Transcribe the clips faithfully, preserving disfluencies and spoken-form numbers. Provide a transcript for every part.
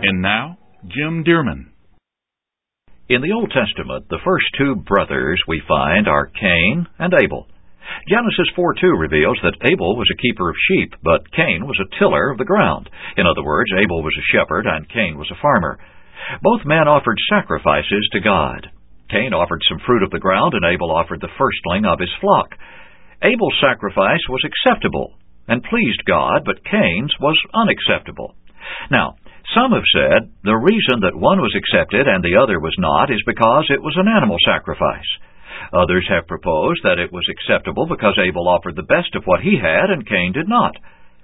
And now, Jim Dearman. In the Old Testament, the first two brothers we find are Cain and Abel. Genesis four two reveals that Abel was a keeper of sheep, but Cain was a tiller of the ground. In other words, Abel was a shepherd and Cain was a farmer. Both men offered sacrifices to God. Cain offered some fruit of the ground, and Abel offered the firstling of his flock. Abel's sacrifice was acceptable and pleased God, but Cain's was unacceptable. Now, some have said the reason that one was accepted and the other was not is because it was an animal sacrifice. Others have proposed that it was acceptable because Abel offered the best of what he had and Cain did not.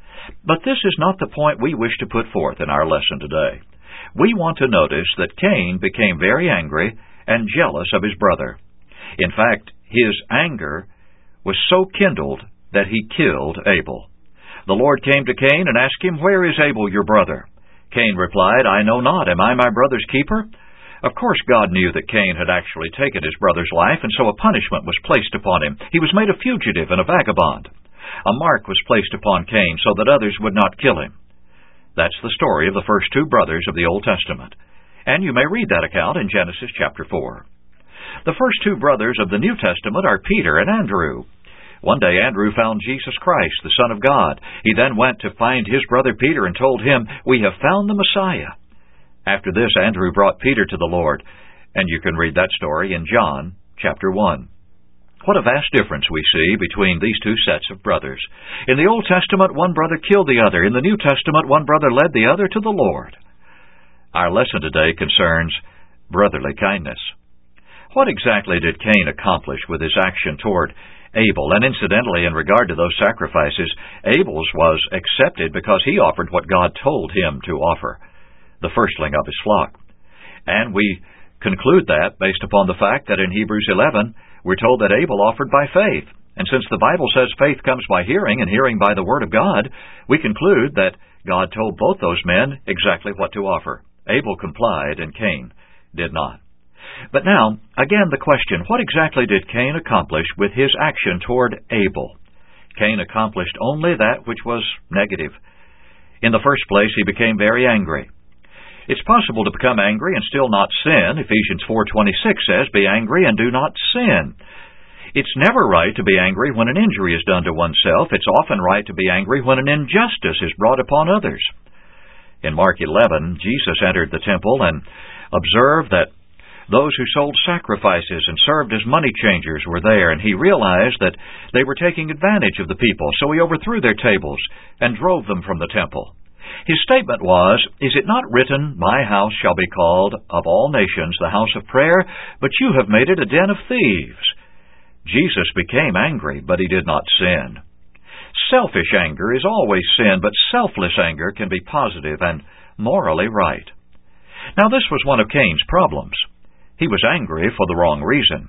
But this is not the point we wish to put forth in our lesson today. We want to notice that Cain became very angry and jealous of his brother. In fact, his anger was so kindled that he killed Abel. The Lord came to Cain and asked him, "Where is Abel, your brother?" Cain replied, "I know not. Am I my brother's keeper?" Of course, God knew that Cain had actually taken his brother's life, and so a punishment was placed upon him. He was made a fugitive and a vagabond. A mark was placed upon Cain so that others would not kill him. That's the story of the first two brothers of the Old Testament. And you may read that account in Genesis chapter four. The first two brothers of the New Testament are Peter and Andrew. One day Andrew found Jesus Christ, the Son of God. He then went to find his brother Peter and told him, "We have found the Messiah." After this, Andrew brought Peter to the Lord, and you can read that story in John chapter one. What a vast difference we see between these two sets of brothers. In the Old Testament, one brother killed the other. In the New Testament, one brother led the other to the Lord. Our lesson today concerns brotherly kindness. What exactly did Cain accomplish with his action toward Abel? And incidentally, in regard to those sacrifices, Abel's was accepted because he offered what God told him to offer, the firstling of his flock. And we conclude that based upon the fact that in Hebrews eleven, we're told that Abel offered by faith. And since the Bible says faith comes by hearing and hearing by the Word of God, we conclude that God told both those men exactly what to offer. Abel complied and Cain did not. But now, again the question, what exactly did Cain accomplish with his action toward Abel? Cain accomplished only that which was negative. In the first place, he became very angry. It's possible to become angry and still not sin. Ephesians four twenty-six says, "Be angry and do not sin." It's never right to be angry when an injury is done to oneself. It's often right to be angry when an injustice is brought upon others. In Mark eleven, Jesus entered the temple and observed that those who sold sacrifices and served as money changers were there, and he realized that they were taking advantage of the people, so he overthrew their tables and drove them from the temple. His statement was, "Is it not written, 'My house shall be called of all nations the house of prayer,' but you have made it a den of thieves." Jesus became angry, but he did not sin. Selfish anger is always sin, but selfless anger can be positive and morally right. Now this was one of Cain's problems. He was angry for the wrong reason.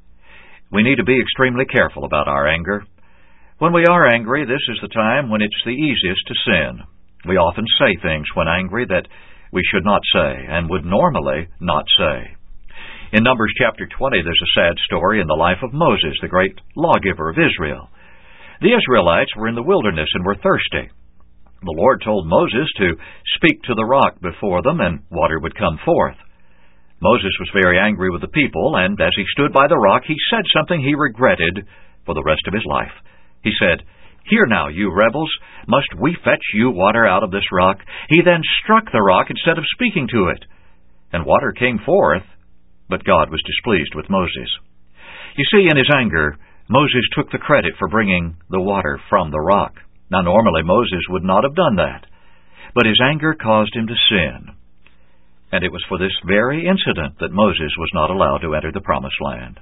We need to be extremely careful about our anger. When we are angry, this is the time when it's the easiest to sin. We often say things when angry that we should not say and would normally not say. In Numbers chapter twenty, there's a sad story in the life of Moses, the great lawgiver of Israel. The Israelites were in the wilderness and were thirsty. The Lord told Moses to speak to the rock before them, and water would come forth. Moses was very angry with the people, and as he stood by the rock, he said something he regretted for the rest of his life. He said, "Hear now, you rebels, must we fetch you water out of this rock?" He then struck the rock instead of speaking to it, and water came forth, but God was displeased with Moses. You see, in his anger, Moses took the credit for bringing the water from the rock. Now, normally Moses would not have done that, but his anger caused him to sin. And it was for this very incident that Moses was not allowed to enter the Promised Land.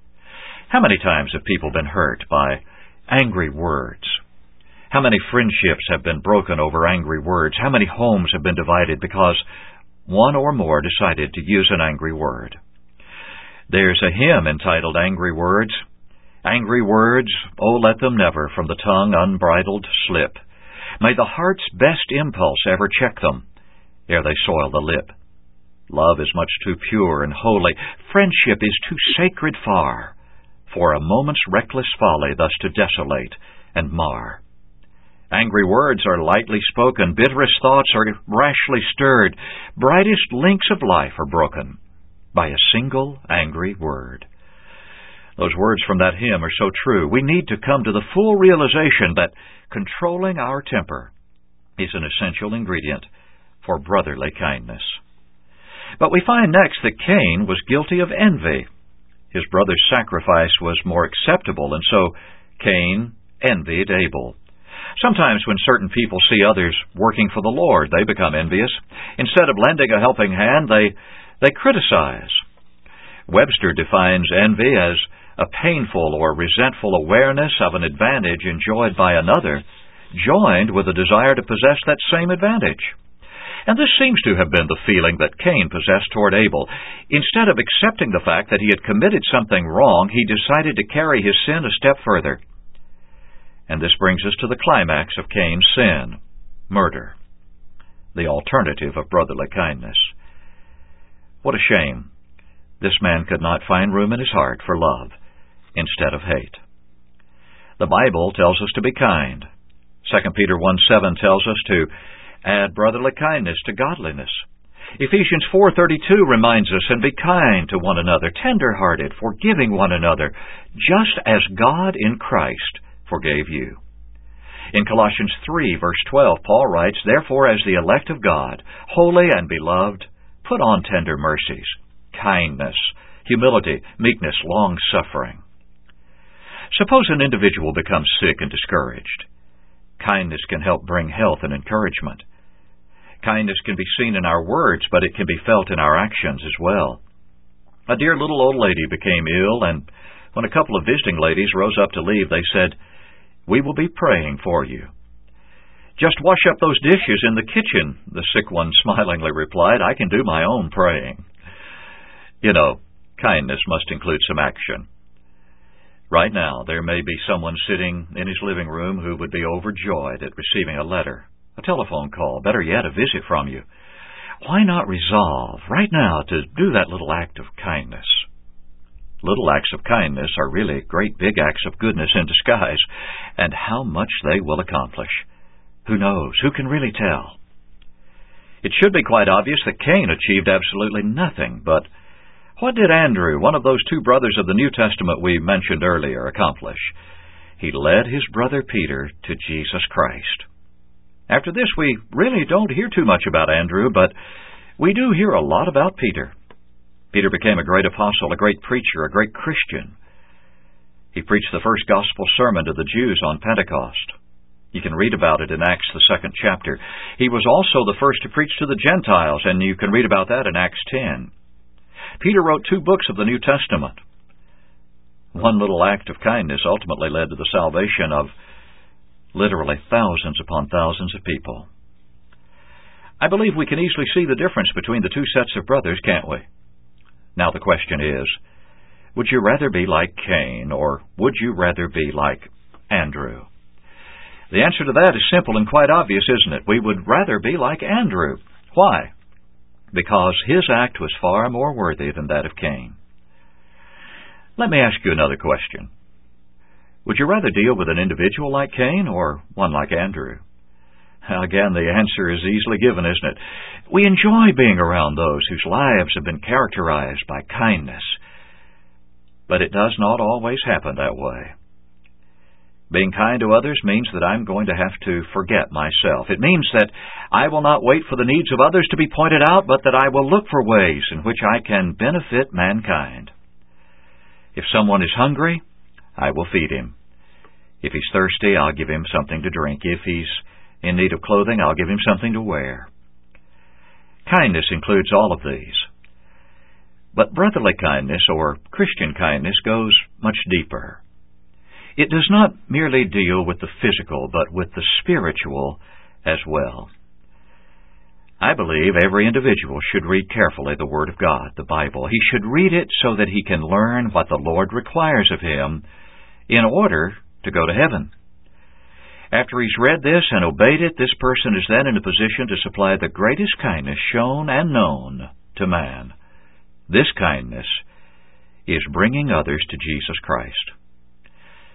How many times have people been hurt by angry words? How many friendships have been broken over angry words? How many homes have been divided because one or more decided to use an angry word? There's a hymn entitled "Angry Words." Angry words, oh, let them never from the tongue unbridled slip. May the heart's best impulse ever check them, ere they soil the lip. Love is much too pure and holy, friendship is too sacred far, for a moment's reckless folly thus to desolate and mar. Angry words are lightly spoken, bitterest thoughts are rashly stirred, brightest links of life are broken by a single angry word. Those words from that hymn are so true. We need to come to the full realization that controlling our temper is an essential ingredient for brotherly kindness. But we find next that Cain was guilty of envy. His brother's sacrifice was more acceptable, and so Cain envied Abel. Sometimes when certain people see others working for the Lord, they become envious. Instead of lending a helping hand, they, they criticize. Webster defines envy as a painful or resentful awareness of an advantage enjoyed by another, joined with a desire to possess that same advantage. And this seems to have been the feeling that Cain possessed toward Abel. Instead of accepting the fact that he had committed something wrong, he decided to carry his sin a step further. And this brings us to the climax of Cain's sin, murder, the alternative of brotherly kindness. What a shame. This man could not find room in his heart for love instead of hate. The Bible tells us to be kind. Second Peter one seven tells us to add brotherly kindness to godliness. Ephesians four thirty-two reminds us, and be kind to one another, tender-hearted, forgiving one another, just as God in Christ forgave you. In Colossians three, verse twelve, Paul writes, Therefore, as the elect of God, holy and beloved, put on tender mercies, kindness, humility, meekness, long-suffering. Suppose an individual becomes sick and discouraged. Kindness can help bring health and encouragement. Kindness can be seen in our words, but it can be felt in our actions as well. A dear little old lady became ill, and when a couple of visiting ladies rose up to leave, they said, We will be praying for you. Just wash up those dishes in the kitchen, the sick one smilingly replied. I can do my own praying. You know, kindness must include some action. Right now, there may be someone sitting in his living room who would be overjoyed at receiving a letter, a telephone call, better yet, a visit from you. Why not resolve right now to do that little act of kindness? Little acts of kindness are really great big acts of goodness in disguise, and how much they will accomplish. Who knows? Who can really tell? It should be quite obvious that Cain achieved absolutely nothing, but what did Andrew, one of those two brothers of the New Testament we mentioned earlier, accomplish? He led his brother Peter to Jesus Christ. After this, we really don't hear too much about Andrew, but we do hear a lot about Peter. Peter became a great apostle, a great preacher, a great Christian. He preached the first gospel sermon to the Jews on Pentecost. You can read about it in Acts, the second chapter. He was also the first to preach to the Gentiles, and you can read about that in Acts ten. Peter wrote two books of the New Testament. One little act of kindness ultimately led to the salvation of literally thousands upon thousands of people. I believe we can easily see the difference between the two sets of brothers, can't we? Now the question is, would you rather be like Cain, or would you rather be like Andrew? The answer to that is simple and quite obvious, isn't it? We would rather be like Andrew. Why? Because his act was far more worthy than that of Cain. Let me ask you another question. Would you rather deal with an individual like Cain or one like Andrew? Again, the answer is easily given, isn't it? We enjoy being around those whose lives have been characterized by kindness, but it does not always happen that way. Being kind to others means that I'm going to have to forget myself. It means that I will not wait for the needs of others to be pointed out, but that I will look for ways in which I can benefit mankind. If someone is hungry, I will feed him. If he's thirsty, I'll give him something to drink. If he's in need of clothing, I'll give him something to wear. Kindness includes all of these. But brotherly kindness, or Christian kindness, goes much deeper. It does not merely deal with the physical, but with the spiritual as well. I believe every individual should read carefully the Word of God, the Bible. He should read it so that he can learn what the Lord requires of him in order to go to heaven. After he's read this and obeyed it, this person is then in a position to supply the greatest kindness shown and known to man. This kindness is bringing others to Jesus Christ.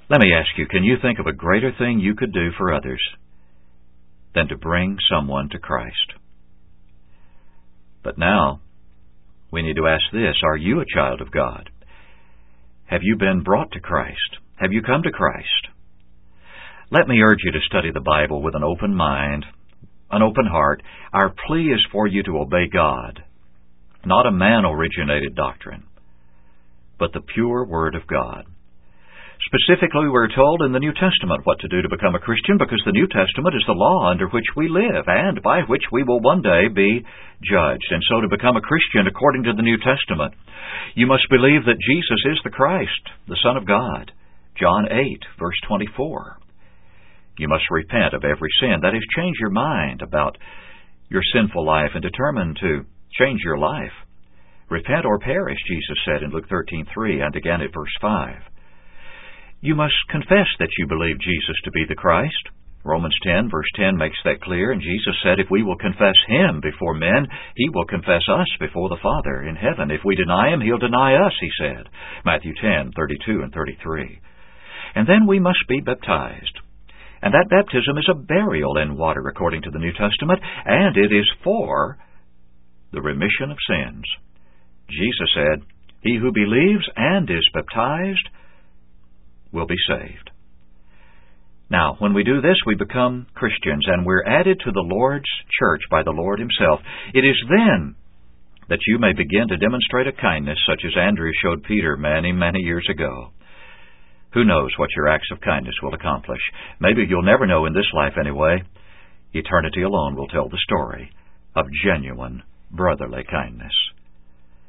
Let me ask you, can you think of a greater thing you could do for others than to bring someone to Christ? But now, we need to ask this: are you a child of God? Have you been brought to Christ? Have you come to Christ? Let me urge you to study the Bible with an open mind, an open heart. Our plea is for you to obey God, not a man-originated doctrine, but the pure Word of God. Specifically, we're told in the New Testament what to do to become a Christian, because the New Testament is the law under which we live and by which we will one day be judged. And so to become a Christian according to the New Testament, you must believe that Jesus is the Christ, the Son of God. John eight, verse twenty-four. You must repent of every sin. That is, change your mind about your sinful life and determine to change your life. Repent or perish, Jesus said in Luke thirteen three and again at verse five. You must confess that you believe Jesus to be the Christ. Romans ten, verse ten makes that clear, and Jesus said if we will confess Him before men, He will confess us before the Father in heaven. If we deny Him, He'll deny us, He said. Matthew ten, thirty-two and thirty-three. And then we must be baptized. And that baptism is a burial in water according to the New Testament, and it is for the remission of sins. Jesus said, he who believes and is baptized will be saved. Now, when we do this, we become Christians, and we're added to the Lord's church by the Lord Himself. It is then that you may begin to demonstrate a kindness such as Andrew showed Peter many, many years ago. Who knows what your acts of kindness will accomplish? Maybe you'll never know in this life anyway. Eternity alone will tell the story of genuine brotherly kindness.